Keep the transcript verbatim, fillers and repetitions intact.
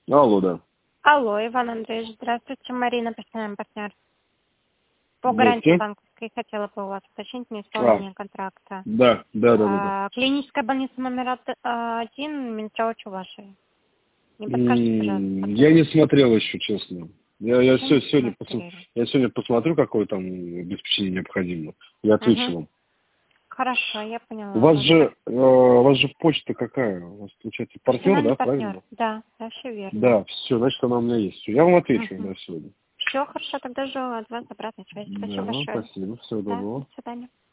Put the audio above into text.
Алло, да. Алло, Иван Андреевич, здравствуйте. Марина, постоянный партнер. По гарантии Здравствуйте. банковской хотела бы у вас уточнить А, неисполнение контракта. да, да, да, да, да. А, клиническая больница номер од- а, один, Минтяо Чувашии. Не подскажите, пожалуйста, М, Я какой? не смотрел еще, честно. Я, я, Еще все, не сегодня, посмо- смотрели. я сегодня посмотрю, какое там обеспечение необходимо. Я отвечу Угу. вам. Хорошо, я У поняла вас вас. же, э, у вас же почта какая? У вас, получается, партнер, Персональный да, партнер. правильно? Да, да, все верно. Да, все, значит, она у меня есть. Всё, я вам отвечу, Угу. да, сегодня. Все хорошо, тогда жду от вас обратной связи. Спасибо Да, большое. спасибо, всего Да, доброго. до свидания.